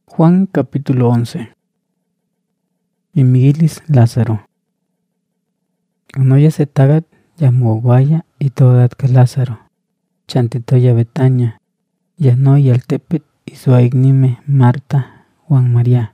Juan capítulo 11. Imigilis Lázaro. Unoya se tagat yamuguaya y togat que Lázaro. Chantitoya Betania. Yano y altepet y su aignime Marta Juan María.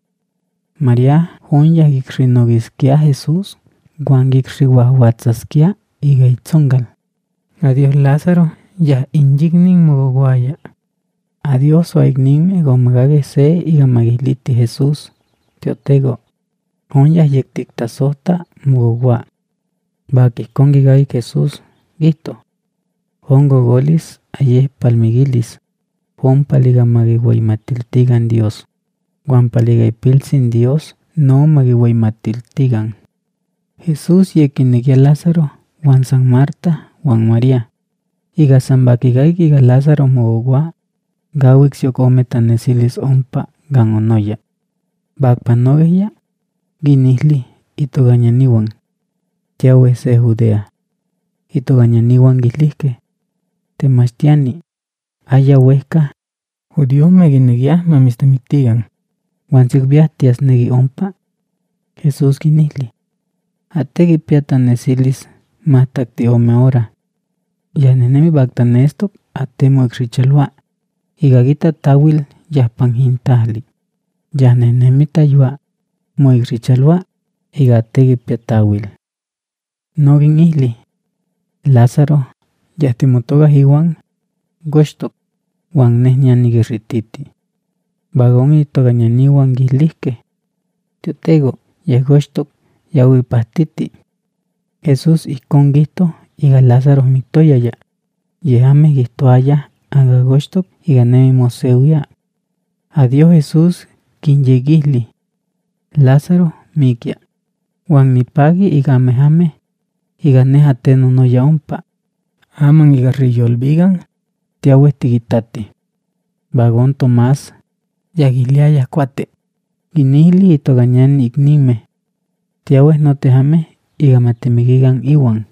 María Junya gikrinogizkia Jesús. Juan gikriwahuatzaskia y gaitzongal. Adiós Lázaro ya injignin muguaya. Adiós su aignime gomagage se y gamagiliti Jesús. Teotego. Onya yektiktasota mugua. Baki kongigai Jesús. Gito. Hongo golis aye palmigilis. Juan paligamagiguaymatiltigan Dios. Juan paligaipilsin Dios no magiguaymatiltigan. Jesús yekinegia Lázaro. Juan San Marta. Juan María. Iga sambakigai iga Lázaro mugua. Gawik siokome tanesilis ompa gangonoya. Bakpanogeya ginihli itogañaniwan. Tiawe se Judea. Itogañaniwan gislihke. Temastiani. Aya huesca. Judíos me ginegia mamistemitigan. Wansikbiatias negi ompa. Jesús ginihli. Ategi piatanesilis matakti ome ora. Yanenemi baktanestok atemo exrichalua. Igagita tawil yahpanjintahli. Yanenemi tayua moigrichalua igategi piatawil. Nogin ihli. Lázaro yahtimotoga hiwan goshtok wan nehñanigirrititi. Bagón itogañaniwan gislihke. Teotego yagoshtok yahuipahtiti. Jesús ikon gihto iga Lázaro mitoyaya. Yehame gihtoaya agagoshtok iganemi moseuya. Adiós Jesús kinyegihli. Lázaro mikia. Wan nipagi igamehame iganehateno no yaompa. Aman igarriyolvigan tiawestigitati. Bagón Tomás yagiliaya cuate. Ginihli itogañani ignime. Tiawes no tejame igamatemigigan iwan.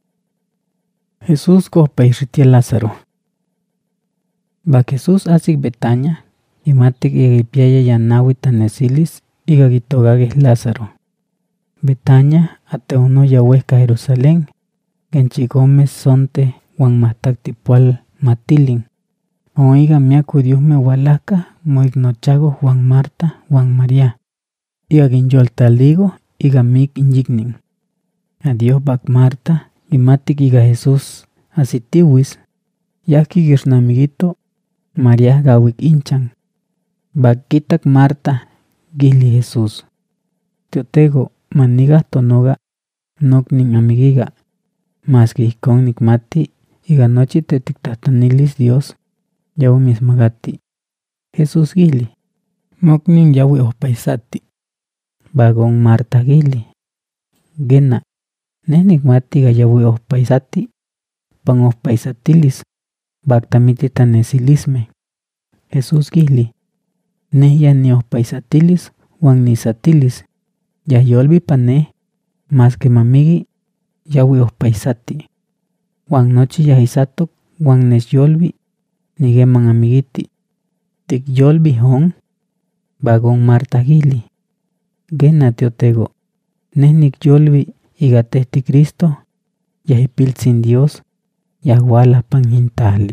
Jesús kohpairritia Lázaro. Bak Jesús asik Betania. Imatik igipiaya yanawi tanesilis igagitogages Lázaro. Betania ateuno yahuesca Jerusalén. Genchigomes sonte wan mahtaktipual matilin. Oiga miaku Diosme walaka moignochago Juan Marta Juan María. Iga ginyoltaligo iga mik injignin. Adiós bak Marta imatik iga Jesús asitiwis. Yaki girnamigito María gawik inchan. Bakitak Marta gihli Jesús. Teotego maniga tonoga noknin amigiga. Maski ikon nikmati iga nochi tetiktahtanilis Dios yawu mismagati. Jesús gihli. Moknin yawi ohpaisati. Bagón Marta gihli. Gena. Neh nikmati iga yawi ohpaisati. Pan ohpaisatilis. Baktamiti tanesilisme. Jesús gihli. Neh ya ni ohpaisatilis wan nisatilis. Yahyolvi pane mas que mamigi yawi ohpaisati. Wan nochi yahisatok wan nesyolvi nigeman amigiti. Tik yolvi hon. Bagón Marta gihli. Gena teotego. Neh nikyolvi iga tehti Cristo yahipiltsin Dios yahuala panjintahli.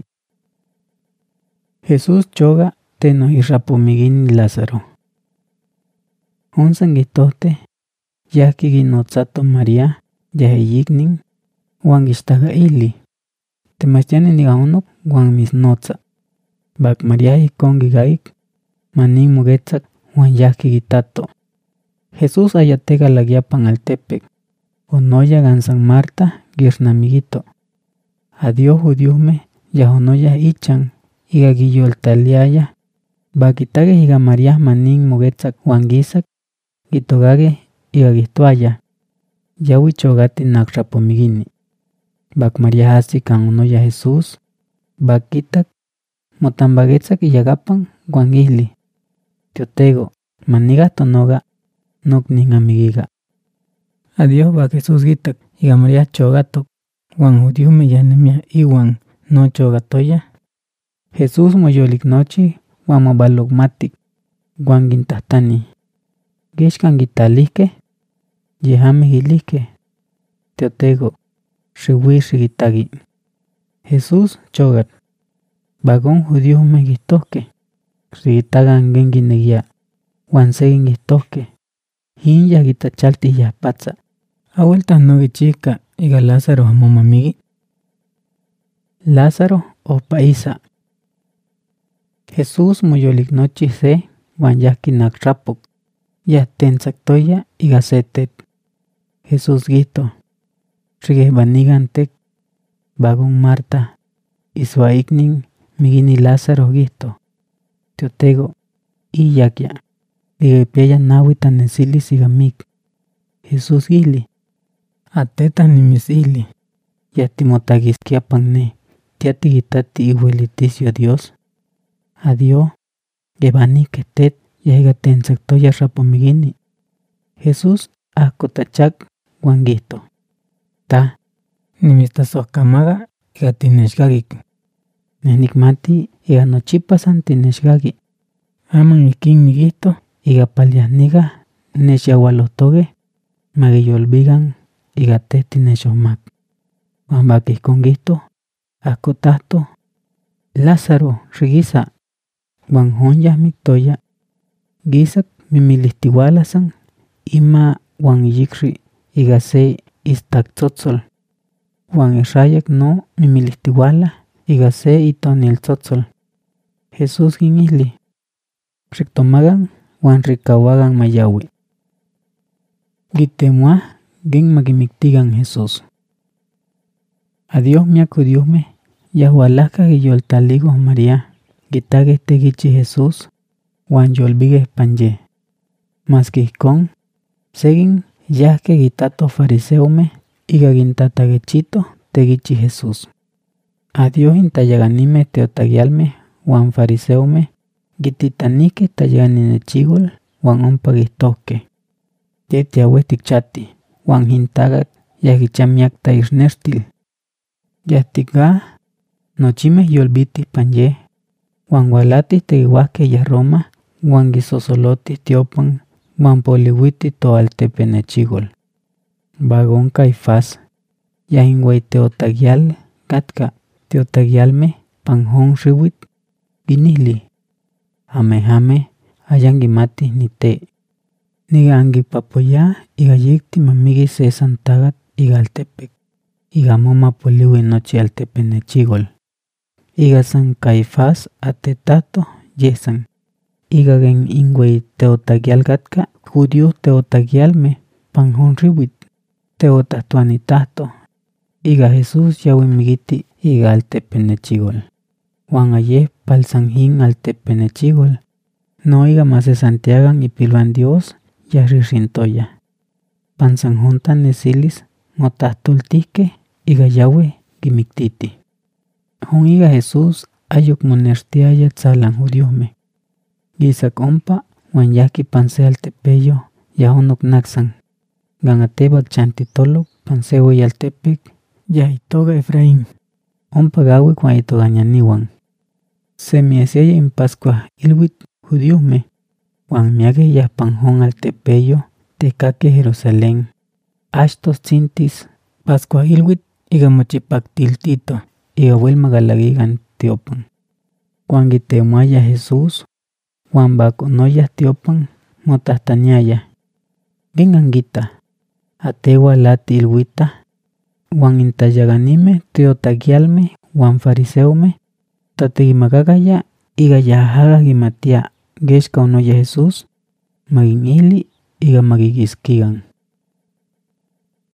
Jesús choga teno irrapumigini Lázaro. Onsan gihtohte yahki ginotzato María yahiyignin wan gishtaga ihli. Temastiani nigaonok wan misnotza. Bak María ikon gigaik manin mugetzak wan yahki gitato. Jesús ayatega lagyapan altepek. Onoya gan San Marta girnamigito. Adiós Judíosme yahonoya ichan iga giyoltaliaya. Bakitage iga María manin mugetzak wan gisak gitogage iga gihtoaya. Yawi chogati nakrapumigini. Bak María hasi kan onoya Jesús. Bakitak motambagetzak iyagapan wan gihli. Teotego maniga tonoga noknin amigiga. Adiós bak Jesús gitak iga María chogatok wan Judíosme yanemia iwan no chogatoya. Jesús moyolik nochi wan mobalogmatik. Juan quintahtani. Quixcan quitalihqueh, yehameh quilihqueh: Teotego, xiuih xiquitaqui. Jesús chocat. Vacon judiohmeh quihtohqueh: Xiquitacan quen quinequia. Huan sequin quihtohqueh: Yin yah quitachaltih yahpatza. Aueltah no quichihca ica Lázaro amo mamigui. Lázaro ohpa isa. Jesús moyolicnochih se huan yahqui nac xapoc. Yah tentzactoya ica se tetl. Jesús quihto: Xiquehbanican tec. Vacon Marta, isuaicnin miguini Lázaro quihto: Teotego, iyaquia, ica quipiaya 9 tanesilis ica mic. Jesús quili: Atetah nimitzili, yah timotaquisquia pan neh, tiatiquitati iuelitisyo Dios. Adio, quehbaniqueh tetl yah ica tentzactoya xapomiguini. Jesús ahcotachac huan quihto: Tah, nimitztlasojcamaca ica tinechcaquic. Neh nicmati ica nochipa san tinechcaqui. Aman ihquin niquihto ica paliah nicah nechyaualohtoqueh maquiyolbican ica teh tinechonmac. Huan vaque ihcon quihto, ahcotahtoh: Lázaro, xiquisa. Huan on yah mictoya. Quisac mimilihtiuala san ima huan iyicxi ica se istactzotzol. Huan ixayac no mimilihtiuala ica se itoniltzotzol. Jesús quinili: Xictomacan huan xicauacan mayaui. Quitemoah quen maquimictican Jesús. Adios miac judiohmeh yahualahca quiyoltalicoh María quitaqueh tequichi Jesús huan yolbiqueh pan yeh. Masque ihcon, sequin yahqueh quitatoh fariseomeh ica quintataquechitoh tequichi Jesús. Adios intayacanimeh teotaquialmeh huan fariseomeh quititanihqueh tayacani nechicol huan ompa quihtohqueh: Teh tiaueh tichatih, huan intacatl yah quichia miac taixnextil. Yah ticah nochimeh yolbitih pan yeh, huan hualatih tequiuahqueh yah Roma huan quisosolotih tiopan huan poliuitih toaltepe nechicol. Vacon Caifás, yah inuey teotaquial catca teotaquialmeh pan on xiuitl, quinilih: Amejameh ayanquimatih nite. Nica anquipapoyah ica yic timamiquis se san tacatl ica altepec, ica amo mapoliui nochi altepe nechicol. Ica san Caifás atetahtoh yeh san. Ica quen inuey teotaquial catca judío teotaquialmeh pan on xiuitl, teotahtoanitahtoh ica Jesús yaui miquiti ica altepe nechicol. Huan ayeh pal san yin altepe nechicol, no ica masesantiacan ipiluan Dios yah xixintoyah. Pan san on tanesilis motahtoltihqueh ica yaueh quimictitih. On ica Jesús ayoc monextiaya tzalan judiohmeh. Quisac ompa huan yahqui pan se altepeyo yah onoc nacsan. Can atepac chantitoloc pan se ueyi altepec yah itoca Efraín. Ompa cahuic huan itocañanihuan. Semiesiaya in Pascua ilhuitl judiohmeh, huan miaqueh yah pan on altepeyo tehcaqueh Jerusalén. Achtoh tzintis Pascua ilhuitl ica mochipactiltitoh ica uel macalaquican tiopan. Huan quitemoaya Jesús huan vaconoyah tiopan motahtaniayah: ¿Quen anquitah? Ateualatih ilhuitah. Huan intayacanimeh teotaquialmeh huan fariseomeh tatequimacacaya ica yah aja quimatia quexca onoya Jesús, maquinili ica maquiquisquican.